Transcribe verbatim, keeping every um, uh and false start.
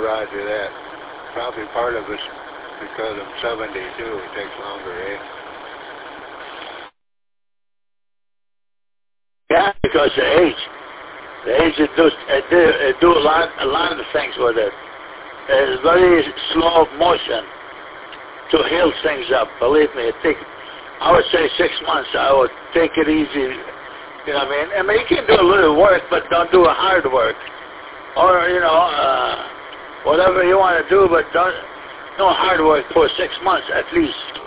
roger that. Probably part of it's because I'm seventy-two. It takes longer, eh? Yeah, because the age. The age, it does, it do, it do a lot, a lot of things with it. It's very slow motion to heal things up. Believe me, it take, I would say six months. I would take it easy. You know what I mean? I mean, you can do a little work, but don't do a hard work. Or, you know, uh, whatever you want to do, but don't, no hard work for six months at least.